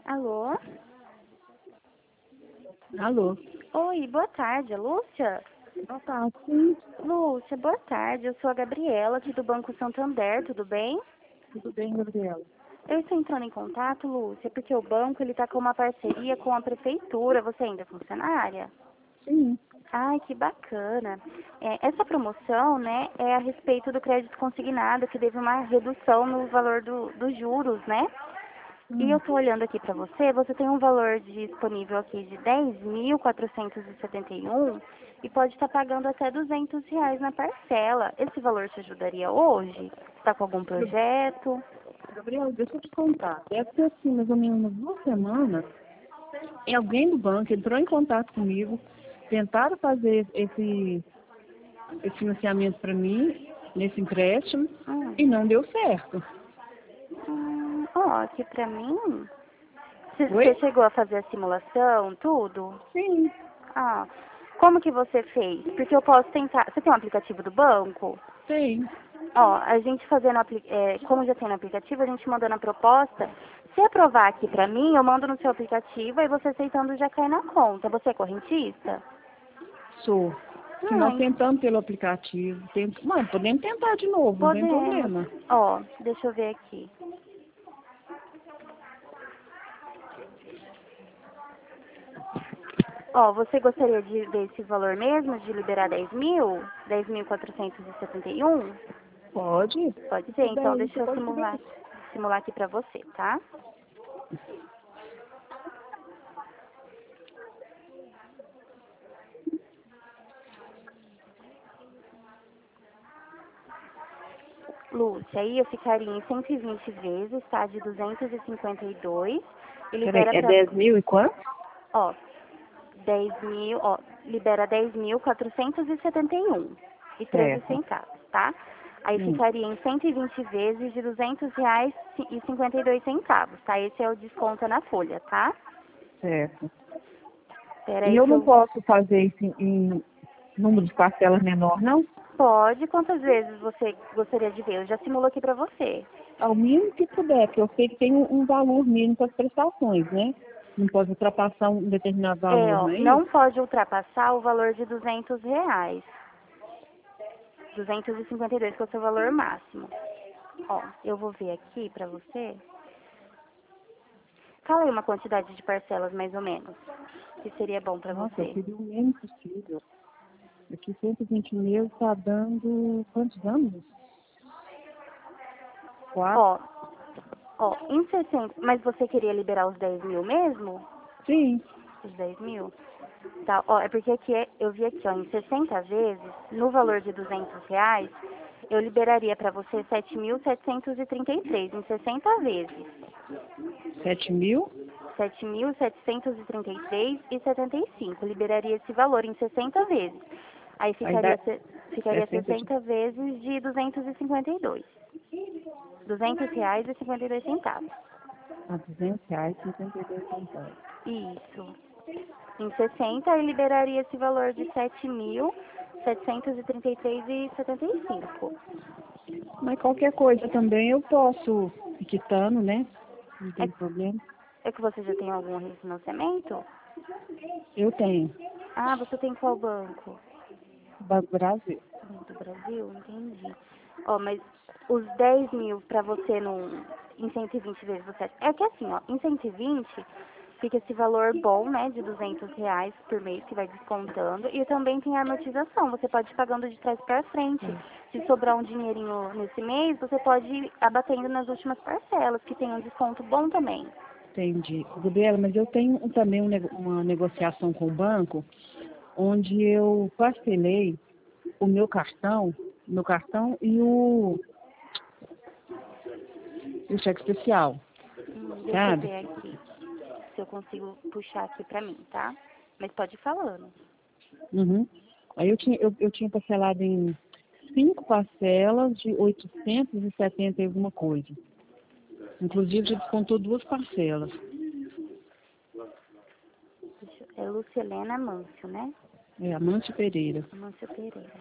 Alô? Alô? Oi, boa tarde, é Lúcia? Boa tarde, sim. Lúcia, boa tarde. Eu sou a Gabriela, aqui do Banco Santander, tudo bem? Tudo bem, Gabriela? Eu estou entrando em contato, Lúcia, porque o banco ele está com uma parceria com a prefeitura. Você ainda é funcionária? Sim. Ai, que bacana. Essa promoção, né, é a respeito do crédito consignado, que teve uma redução no valor dos juros, né? E eu estou olhando aqui para você tem um valor disponível aqui de 10.471 e pode estar pagando até R$ 200 na parcela. Esse valor te ajudaria hoje? Está com algum projeto? Gabriela, deixa eu te contar. Deve ser assim, mais ou menos umas 2 semanas, e alguém do banco entrou em contato comigo, tentaram fazer esse financiamento para mim, nesse empréstimo, e não deu certo. Aqui para mim, você Oi? chegou a fazer a simulação, tudo? Sim. Ah, como que você fez? Porque eu posso tentar. Você tem um aplicativo do banco? Tem. Ó, a gente fazendo, como já tem no aplicativo, a gente mandando a proposta. Se aprovar aqui pra mim, eu mando no seu aplicativo e você aceitando já cai na conta. Você é correntista? Sou. Se nós Não, tentamos pelo aplicativo, mas podemos tentar de novo, não tem podemos. problema. Ó, deixa eu ver aqui. Ó, você gostaria de ver esse valor mesmo, de liberar 10 mil? 10.471? Pode? Pode Se ser, puder então aí, deixa você eu pode pedir. simular aqui pra você, tá? Lúcia, aí eu ficaria em 120 vezes, tá? De 252 e Peraí, libera é pra, 10 mil e quanto? ó, 10 mil, ó, libera 10.471 e 13 Certo. centavos, tá? Aí Hum, ficaria em 120 vezes de R$ 200 e 52 centavos, tá? Esse é o desconto na folha, tá? certo. Espera E aí eu que não eu... posso fazer isso em número de parcelas menor, não? Pode, quantas vezes você gostaria de ver? Eu já simulo aqui pra você. Ao mínimo que puder, que eu sei que tem um valor mínimo para as prestações, né? Não pode ultrapassar um determinado valor, Ó, não é não isso? pode ultrapassar o valor de R$ 200. 252 que é o seu valor máximo. Ó, eu vou ver aqui pra você. Fala aí uma quantidade de parcelas, mais ou menos, que seria bom pra Nossa, eu você. queria o mínimo possível. Aqui 120 mil está dando quantos anos? 4? Ó, em 60... Mas você queria liberar os 10 mil mesmo? Sim. Os 10 mil? Tá, ó, é porque aqui eu vi aqui, ó, em 60 vezes, no valor de R$ 200, eu liberaria pra você 7.733 em 60 vezes. 7 mil? 7.733,75. Liberaria esse valor em 60 vezes. Aí Aí dá ficaria 60 de... 60 vezes de 252. R$ 200 e 52 centavos. a R$ 200, 52 centavos. Isso. Em 60, aí liberaria esse valor de 7.733,75. Mas qualquer coisa também eu posso ir quitando, né? Não É, tem problema. é que você já tem algum refinanciamento? Eu tenho. Ah, você tem qual banco? Banco Brasil. Banco do Brasil? Entendi. Ó, mas os 10 mil para você num, em 120 vezes você... É que assim, ó, em 120 fica esse valor bom, né, de R$ 200 por mês que vai descontando. E também tem a amortização, você pode ir pagando de trás para frente. Se sobrar um dinheirinho nesse mês, você pode ir abatendo nas últimas parcelas, que tem um desconto bom também. Entendi. Gabriela, mas eu tenho também uma negociação com o banco, onde eu parcelei o meu cartão e o cheque especial, Deixa eu sabe? ver aqui, se eu consigo puxar aqui pra mim, tá? Mas pode ir falando. Uhum. Aí eu tinha parcelado em 5 parcelas de 870 e alguma coisa. Inclusive já descontou 2 parcelas. É Lucilena Mâncio, né? É, Amante Pereira. Mâncio Pereira.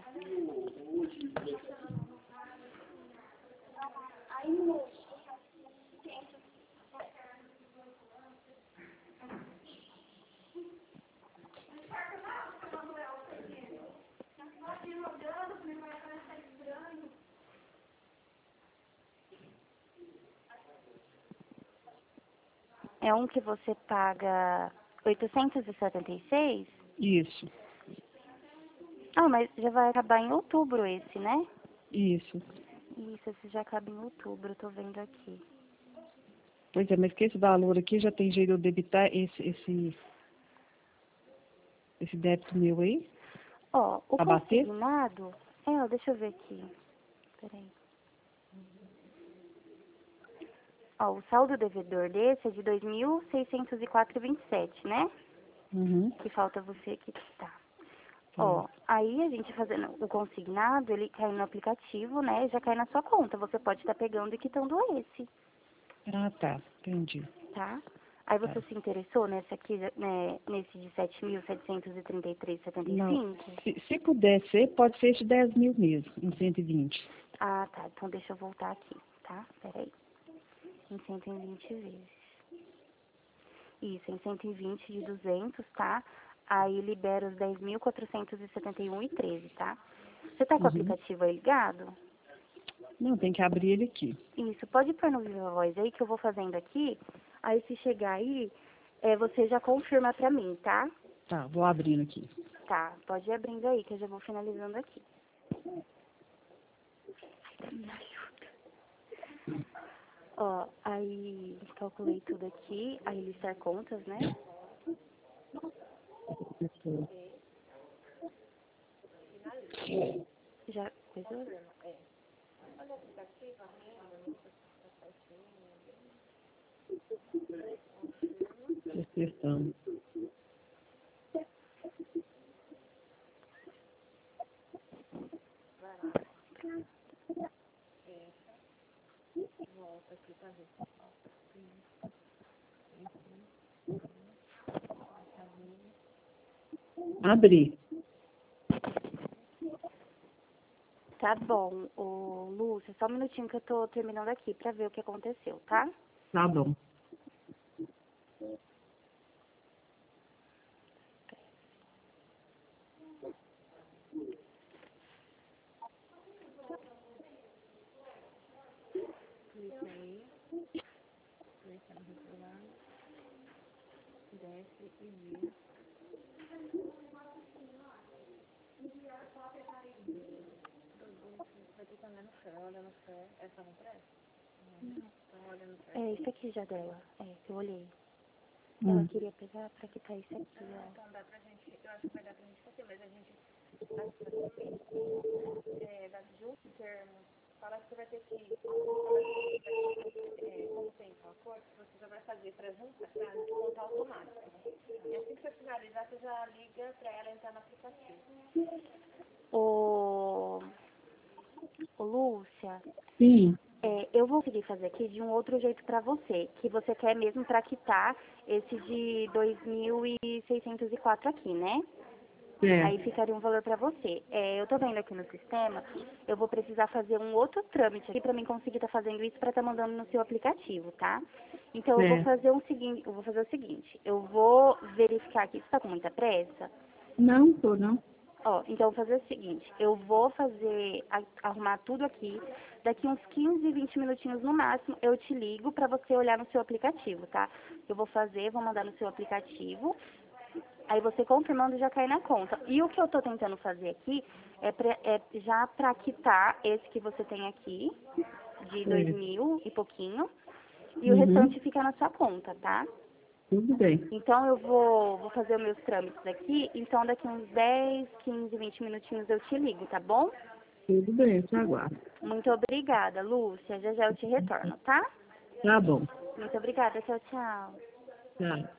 É um que você paga 876? Isso, Ah, mas já vai acabar em outubro esse, né? isso. Isso, esse já acaba em outubro, tô vendo aqui. Pois é, mas que esse valor aqui já tem jeito de eu debitar esse débito meu aí? Ó, o Pra bater? consignado... ó, deixa eu ver aqui. Peraí. Ó, o saldo devedor desse é de 2.604,27, né? Uhum. Que falta você aqui, tá. Tá. Ó, aí a gente fazendo o consignado, ele cai no aplicativo, né? Já cai na sua conta. Você pode estar pegando e quitando esse, Ah, tá. Entendi. tá? Aí Tá. você se interessou nesse aqui, né, nesse de Não, 7.733,75? se puder ser, pode ser de 10 mil mesmo, em 120. Ah, tá. Então deixa eu voltar aqui, tá? Peraí. Em 120 vezes. Isso, em 120 de 200, tá? Aí libera os 10.471,13, tá? Você tá com o Uhum. aplicativo aí ligado? Não, tem que abrir ele aqui. Isso, pode pôr no Viva Voz aí que eu vou fazendo aqui. Aí se chegar aí, você já confirma pra mim, tá? Tá, vou abrindo aqui. Tá, pode ir abrindo aí que eu já vou finalizando aqui. Ai, me ajuda. Ó, aí calculei tudo aqui, aí listar contas, né? Já coisou? Acertando. Abri. Tá bom, ô Lúcia, só um minutinho que eu tô terminando aqui pra ver o que aconteceu, tá? Tá bom. Clica aí, clica no regular, desce e vira. Vai ter também no fé, olha no fé, essa não presta? Então olha no fé. É isso aqui já dela, que eu olhei. Ela queria pegar pra quitar isso aqui, ó. Então dá pra gente, eu acho que vai dar pra gente fazer, mas a gente vai de um termo. Fala que você vai ter que, como tem acordo, você já vai fazer pra juntar, pra descontar automático. E assim que você finalizar, você já liga pra ela entrar no aplicativo. Ô, Lúcia, Sim, eu vou conseguir fazer aqui de um outro jeito pra você, que você quer mesmo pra quitar esse de 2.604 aqui, né? é. Aí ficaria um valor para você. Eu tô vendo aqui no sistema, eu vou precisar fazer um outro trâmite aqui para mim conseguir estar fazendo isso para estar mandando no seu aplicativo, tá? Então eu vou É. fazer o seguinte, eu vou verificar aqui, você tá com muita pressa? Não, tô não. Ó, então eu vou fazer o seguinte, eu vou arrumar tudo aqui, daqui uns 15, 20 minutinhos no máximo, eu te ligo para você olhar no seu aplicativo, tá? Eu vou mandar no seu aplicativo. Aí você confirmando já cai na conta. E o que eu tô tentando fazer aqui é já pra quitar esse que você tem aqui, de 2.000 e pouquinho, e o Uhum. restante fica na sua conta, tá? Tudo bem. Então eu vou fazer os meus trâmites aqui, então daqui uns 10, 15, 20 minutinhos eu te ligo, tá bom? Tudo bem, eu te aguardo. Muito obrigada, Lúcia. Já já eu te retorno, tá? Tá bom. Muito obrigada. Tchau, tchau. Tchau.